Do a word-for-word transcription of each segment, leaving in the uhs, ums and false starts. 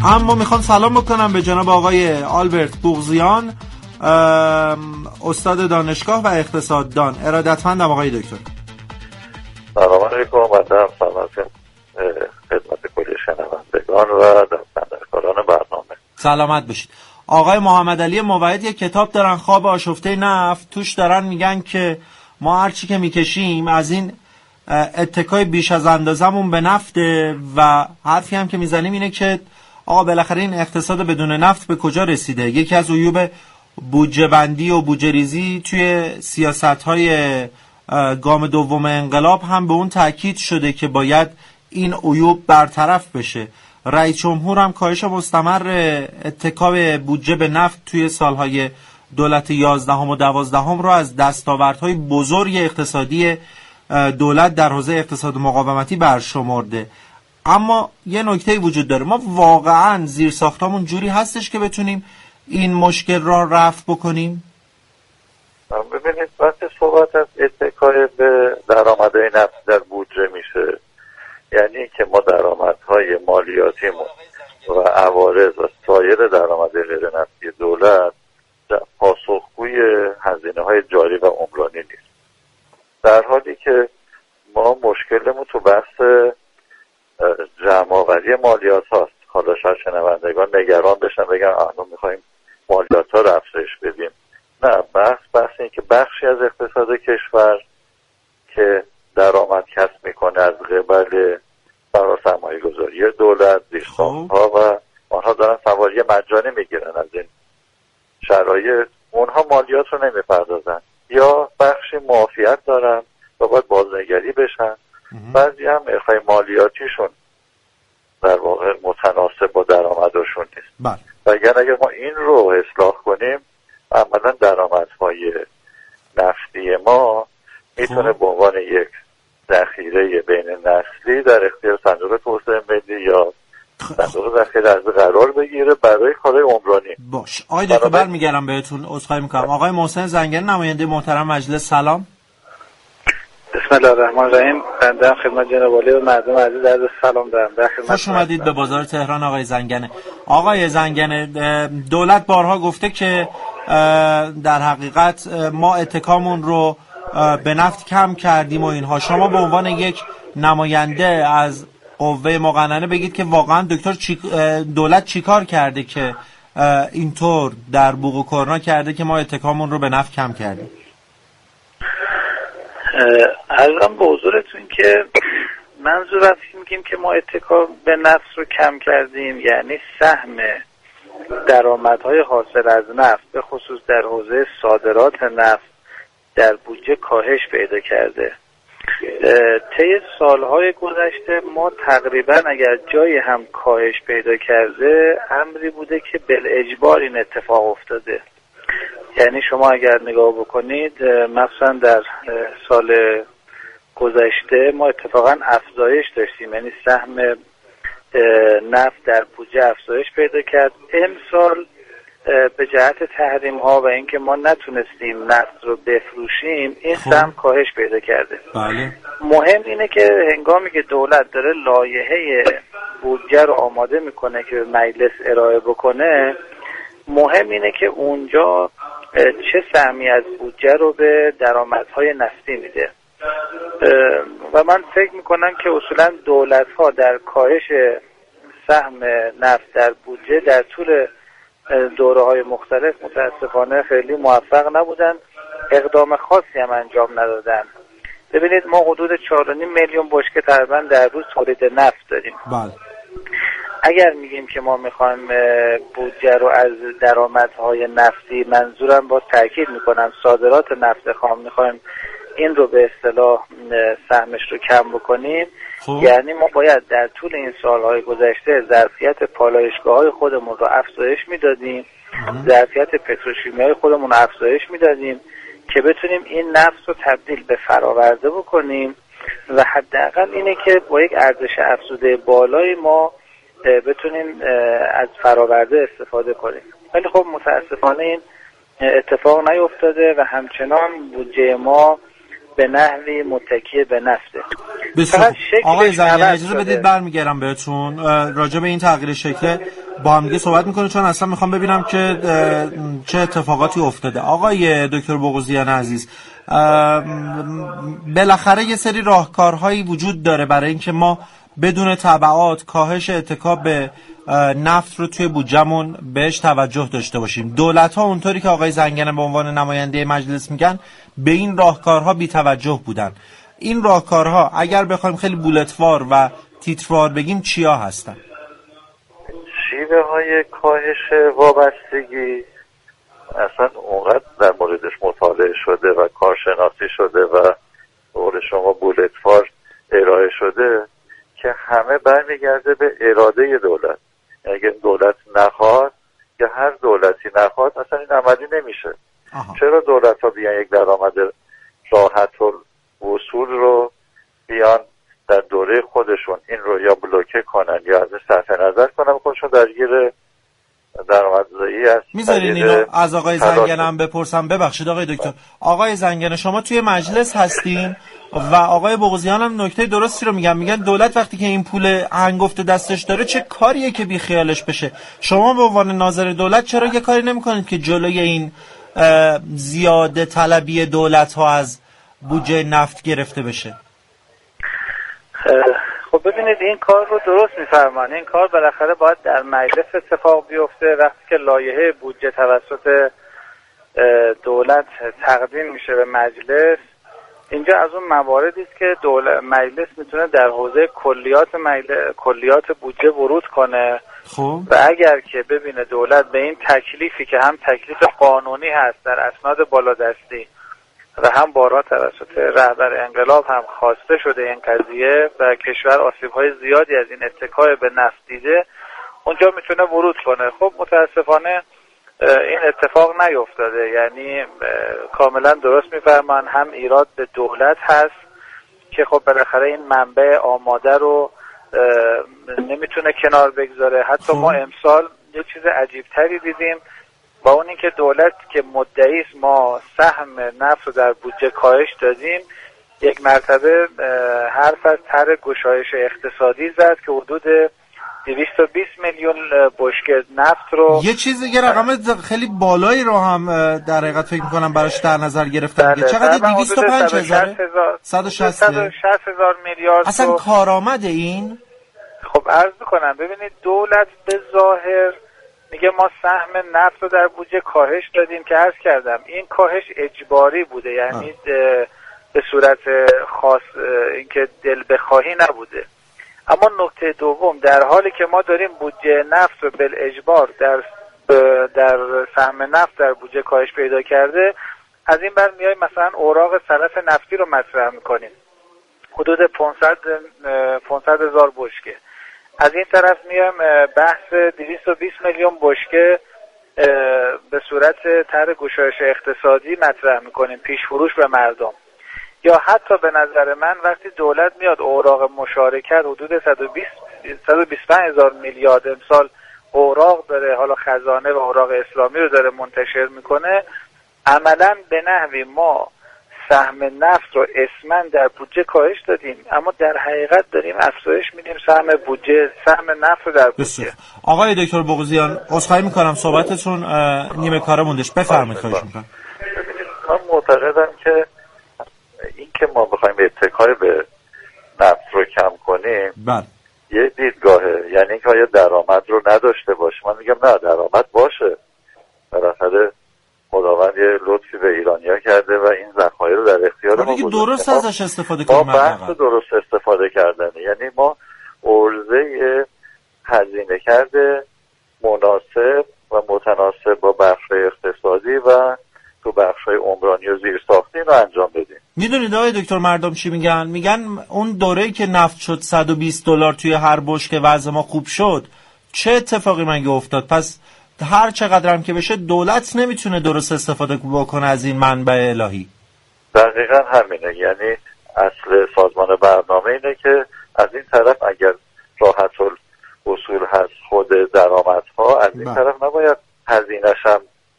اما میخوام سلام بکنم به جناب آقای آلبرت بوغزیان، استاد دانشگاه و اقتصاددان. ارادتمندم آقای دکتر. سلام علیکم و در خدمت کل شنوندگان و دستندرکاران برنامه. سلامت باشید. آقای محمد علی موحد یک کتاب دارن، خواب آشفته نفت. توش دارن میگن که ما هرچی که میکشیم از این اتکای بیش از اندازمون به نفته و حرفی هم که میزنیم اینه که آقا بالاخره این اقتصاد بدون نفت به کجا رسیده. یکی از عیوب بودجه بندی و بودجه ریزی توی سیاست‌های گام دوم انقلاب هم به اون تاکید شده که باید این عیوب برطرف بشه. رئیس جمهور هم کاهش مستمر اتکای بودجه به نفت توی سالهای دولت یازدهم و دوازدهم رو از دستاوردهای بزرگ اقتصادی دولت در حوزه اقتصاد مقاومتی برشمرده. اما یه نکته وجود داره، ما واقعا زیرساختامون جوری هستش که بتونیم این مشکل را رفع بکنیم؟ ببینید وقتی صحبت از اتکای به درآمدهای نفتی در بودجه میشه، یعنی که ما درآمدهای مالیاتیمون و عوارض و سایر درآمدهای غیر نفتی دولت پاسخگوی هزینه‌های جاری و عمرانی نیست، در حالی که ما مشکلمون تو بحث جمع‌آوری مالیات هاست. حالا شاید شنوندگان نگران بشن بگن آنو میخوایم مالیات ها رو افزایش بدیم. نه، بحث بحث این که بخشی از اقتصاد کشور که درآمد کسب میکنه از قبل برای سرمایه گذاری دولت، زیرساخت‌ها و آنها دارن سواری مجانی میگیرن از این شرایط، اونها مالیات رو نمیپردازن یا بخشی معافیت دارن و باید بازنگری بشن. بعضی هم اخفای مالیاتیشون در واقع متناسب با درآمدشون نیست. بله. و اگر اگر ما این رو اصلاح کنیم، عملا درآمدهای نفتی ما میتونه به عنوان یک ذخیره بین نسلی در اختیار صندوق توسعه ملی یا صندوق ذخیره ارزی قرار بگیره برای کارهای عمرانی. باش. آقای دکتر برمیگردم بهتون، عذرخواهی میکنم. آقای محسن زنگنه، نماینده محترم مجلس، سلام. بسم الله الرحمن الرحیم. بنده خدمت جناب عالی و مردم عزیز عرض سلام دارم. در خدمت خوش اومدید به بازار تهران آقای زنگنه. آقای زنگنه، دولت بارها گفته که در حقیقت ما اتکامون رو به نفت کم کردیم و اینها. شما به عنوان یک نماینده از قوه مقننه بگید که واقعا دکتر چی دولت چیکار کرده که اینطور در بوق و کرنا کرده که ما اتکامون رو به نفت کم کردیم؟ عرضم به حضورتون که منظور از میگیم که ما اتکا به نفت رو کم کردیم یعنی سهم درآمدهای حاصل از نفت به خصوص در حوزه صادرات نفت در بودجه کاهش پیدا کرده. طی سالهای گذشته ما تقریبا اگر جایی هم کاهش پیدا کرده امری بوده که بالاجبار این اتفاق افتاده. یعنی شما اگر نگاه بکنید مثلا در سال گذشته ما اتفاقا افزایش داشتیم، یعنی سهم نفت در بودجه افزایش پیدا کرد. امسال به جهت تحریم ها و اینکه ما نتونستیم نفت رو بفروشیم این سهم کاهش پیدا کرده. بله. مهم اینه که هنگامی که دولت داره لایحه بودجه رو آماده میکنه که به مجلس ارائه بکنه، مهم اینه که اونجا چه سهمی از بودجه رو به درآمدهای نفتی میده. و من فکر میکنم که اصولا دولت ها در کاهش سهم نفت در بودجه در طول دوره های مختلف متاسفانه خیلی موفق نبودن، اقدام خاصی هم انجام ندادن. ببینید ما حدود چهار و نیم میلیون بشکه تقریبا در روز تولید نفت داریم. بله. اگر میگیم که ما میخوایم بودجه رو از درآمدهای نفتی، منظورم با تاکید میکنم صادرات نفت خام، میخوایم این رو به اصطلاح سهمش رو کم بکنیم، خوب. یعنی ما باید در طول این سالهای گذشته ظرفیت پالایشگاه‌های خودمون رو افزایش میدادیم، ظرفیت پتروشیمیایی خودمون رو افزایش میدادیم که بتونیم این نفت رو تبدیل به فرآورده بکنیم و حداقل اینه که با یک ارزش افزوده بالای ما بتونیم از فرآورده استفاده کنیم. ولی خب متاسفانه این اتفاق نیفتاده و همچنان بودجه ما به نحوی متکی به نفته. بسیار آقای زنگنه اجازه بدید برمیگردم بهتون راجع به این تغییر شکل. با هم دیگه صحبت میکنیم، چون اصلا میخوام ببینم که چه اتفاقاتی افتاده. آقای دکتر بغوزیان عزیز، بالاخره یه سری راهکارهایی وجود داره برای اینکه ما بدون تبعات کاهش اتکا به نفت رو توی بودجه‌مون بهش توجه داشته باشیم. دولت‌ها اونطوری که آقای زنگنه به عنوان نماینده مجلس میگن به این راهکارها بی توجه بودن. این راهکارها اگر بخوایم خیلی بولتوار و تیتروار بگیم چیا هستن؟ شیوه های کاهش وابستگی اصلا اونقدر در موردش مطالعه شده و کارشناسی شده و قول شما بولتوار ارائه شده که همه برمیگرده به اراده دولت. اگر دولت نخواد یا هر دولتی نخواد اصلا این عملی نمیشه. آها. چرا دولت ها بیان یک درآمد راحت و وصول رو بیان در دوره خودشون این رو یا بلوکه کنن یا از صرف نظر کنن، خودشون درگیر درآمدزایی است. میذارین اینو از آقای زنگنه هم بپرسم؟ ببخشید آقای دکتر. آقای زنگنه شما توی مجلس هستین و آقای بغوزیان هم نکته درستی رو میگن، میگن دولت وقتی که این پول هنگفت دستش داره چه کاریه که بی خیالش بشه. شما به عنوان ناظر دولت چرا یه کاری نمیکنید که جلوی این زیاده طلبی دولت ها از بودجه نفت گرفته بشه؟ خب ببینید این کار رو درست میفرمان. این کار بالاخره باید در مجلس اتفاق بیفته. وقتی که لایحه بودجه توسط دولت تقدیم میشه به مجلس، اینجا از اون مواردی است که دولت مجلس میتونه در حوزه کلیات مجلس کلیات بودجه ورود کنه. خب و اگر که ببینه دولت به این تکلیفی که هم تکلیف قانونی هست در اسناد بالادستی و هم بارها توسط رهبر انقلاب هم خواسته شده این قضیه و کشور آسیب‌های زیادی از این اتکای به نفت دیده، اونجا میتونه ورود کنه. خب متاسفانه این اتفاق نیفتاده. یعنی کاملا درست میفرمان، هم ایراد به دولت هست که خب بالاخره این منبع آماده رو نمیتونه کنار بگذاره. حتی ما امسال یه چیز عجیبتری دیدیم با اون اینکه دولت که مدعی است ما سهم نفت رو در بودجه کاهش دادیم، یک مرتبه حرف از طرح گشایش اقتصادی زد که حدود دویست و بیست میلیون بشکه نفت رو، یه چیز دیگه رقم خیلی بالایی رو هم در حقیقت فکر می‌کنم براش در نظر گرفتن. چقدر؟ دویست و پنج هزار صد و شصت هزار میلیارد. اصلا کارآمد این؟ خب عرض می‌کنم ببینید دولت به ظاهر میگه ما سهم نفت رو در بودجه کاهش دادیم که عرض کردم این کاهش اجباری بوده، یعنی به صورت خاص اینکه دل بخواهی نبوده. اما نکته دوم، در حالی که ما داریم بودجه نفت رو بالاجبار در در سهم نفت در بودجه کاهش پیدا کرده، از این بر میایم مثلا اوراق صرف نفتی رو مطرح میکنیم حدود پانصد هزار بشکه. از این طرف میایم بحث دویست و بیست میلیون بشکه به صورت طرح گشایش اقتصادی مطرح میکنیم، پیش فروش به مردم. یا حتی به نظر من وقتی دولت میاد اوراق مشارکت حدود صد و بیست و پنج هزار میلیارد امسال اوراق داره، حالا خزانه و اوراق اسلامی رو داره منتشر میکنه، عملا به نحوی ما سهم نفت رو اسماً در بودجه کاهش دادیم، اما در حقیقت داریم افزایش میدیم سهم بودجه سهم نفت رو در بودجه. آقای دکتر بغوزیان عذرخواهی میکنم صحبتتون نیمه کاره موندش، بفرمایید. خواهش میکنم. من معتقدم که این که ما بخوایم اتکای به نفت رو کم کنیم بله یه دیدگاهه، یعنی اینکه آیا درآمد رو نداشته باشه. من میگم نه، درآمد باشه. بالاخره خداوند یه لطفی به ایرانیا کرده و این ذخایر رو در اختیار ما گذاشته. درست ازش استفاده کنیم. ما بحث درست استفاده کردنه، یعنی ما عرضه هزینه کرده مناسب و متناسب با بخش‌های اقتصادی و تو بخش‌های عمرانی و زیرساختی رو انجام بدیم. میدونید آقای دکتر مردم چی میگن؟ میگن اون دوره‌ای که نفت شد صد و بیست دلار توی هر بشکه وضع ما خوب شد، چه اتفاقی مگه افتاد؟ پس هر چقدر هم که بشه دولت نمیتونه درست استفاده بکنه از این منبع الهی. دقیقاً همینه. یعنی اصل سازمان برنامه اینه که از این طرف اگر راحت اصول هست خود درآمدها، از این طرف نباید هزینه‌ش هم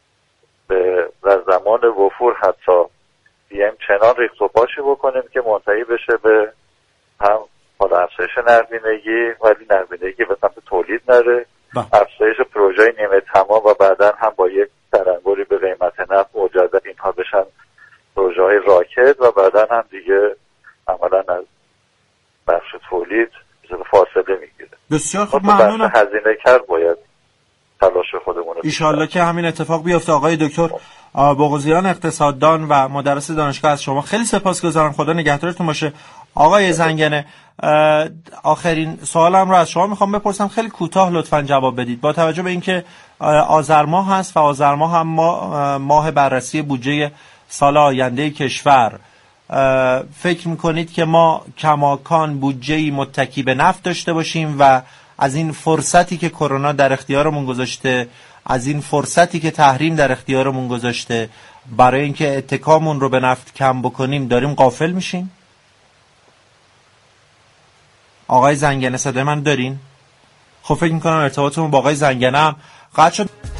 به در زمان وفور حتی بیایم چنان ریخت و پاشی بکنیم که منتهی بشه به هم حالا افزایش نقدینگی، ولی نقدینگی به سمت تولید نره افزایش پروژه نیمه تمام و بعدا هم با یک ترنگوری به قیمت نفت مجدد اینها بشن پروژه های راکت و بعدا هم دیگه عملا از بخش تولید فاصله میگیره. بسیار خوب، ممنونم. هزینه کرد باید تلاش خودمون. ایشالله که همین اتفاق بیفته. آقای دکتر بغوزیان، اقتصاددان و مدرس دانشگاه، از شما خیلی سپاسگزارم. خدا نگهدارتون باشه. آقای زنگنه، آخرین سوالم رو از شما میخوام بپرسم، خیلی کوتاه لطفاً جواب بدید. با توجه به اینکه آذر ماه هست و آذر ماه هم ماه, ماه بررسی بودجه سال آینده کشور، فکر میکنید که ما کماکان بودجه‌ای متکی به نفت داشته باشیم و از این فرصتی که کرونا در اختیارمون گذاشته، از این فرصتی که تحریم در اختیارمون گذاشته برای اینکه اتکامون رو به نفت کم بکنیم داریم غافل میشیم؟ آقای زنگنه صدای من دارین؟ خب فکر میکنم ارتباطمون با آقای زنگنه هم قطع شد.